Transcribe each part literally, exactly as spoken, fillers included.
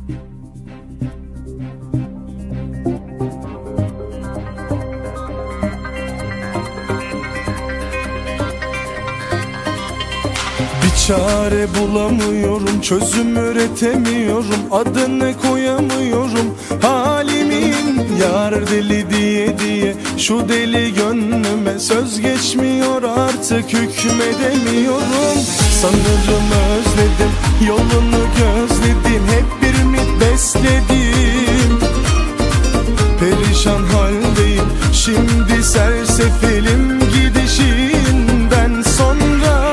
Bir çare bulamıyorum, çözüm üretemiyorum, adını koyamıyorum halimin. Yar deli diye diye şu deli gönlüme söz geçmiyor, artık hükmedemiyorum. Sanırım özledim, yolunu gözledim, hep bir ümit besledim. Perişan haldeyim, şimdi sersefilim gidişinden sonra.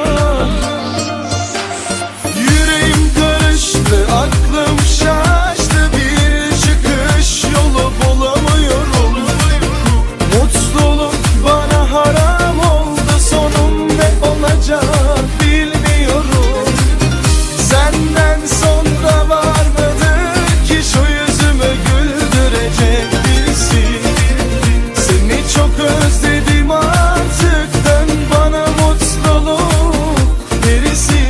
Yüreğim karıştı, aklım şaştı, bir çıkış yolu bulamıyorum. Mutluluk bana haram oldu, sonum ne olacak bilmiyorum. Senden sonra var mıdır ki şu yüzümü güldürecek birisi? Seni çok özledim, artık dön bana mutluluk gerisi.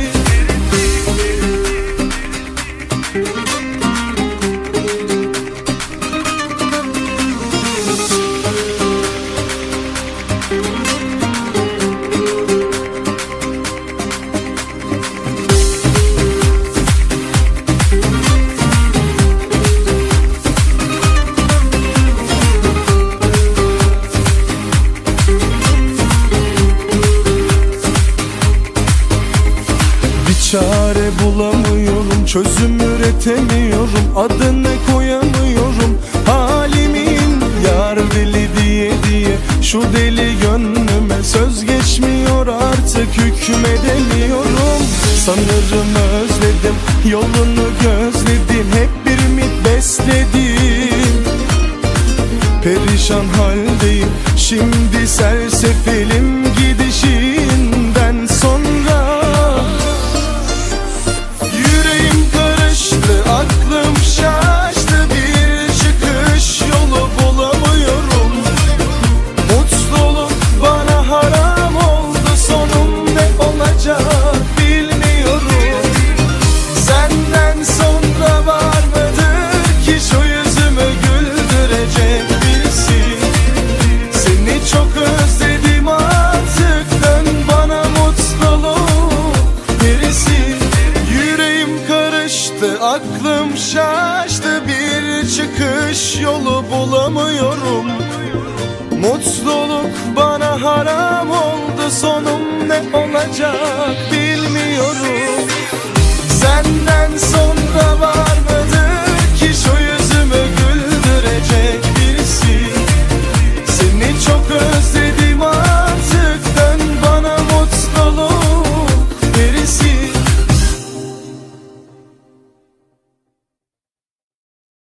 Çare bulamıyorum, çözüm üretemiyorum, adını koyamıyorum halimin. Yar deli diye diye şu deli gönlüme söz geçmiyor, artık hükmedemiyorum. Sanırım özledim, yolunu gözledim, hep bir ümit besledim. Perişan haldeyim, şimdi sersefilim gidişinden sonra. Aklım şaştı, bir çıkış yolu bulamıyorum. Mutluluk bana haram oldu, sonum ne olacak bilmiyorum. Senden sonra var mıdır ki şu yüzümü güldürecek birisi? Seni çok özledim, artık dön bana mutluluk gerisi. Yüreğim karıştı, aklım şaştı, bir çıkış yolu bulamıyorum. Mutluluk bana haram oldu, sonum ne olacak bilmiyorum.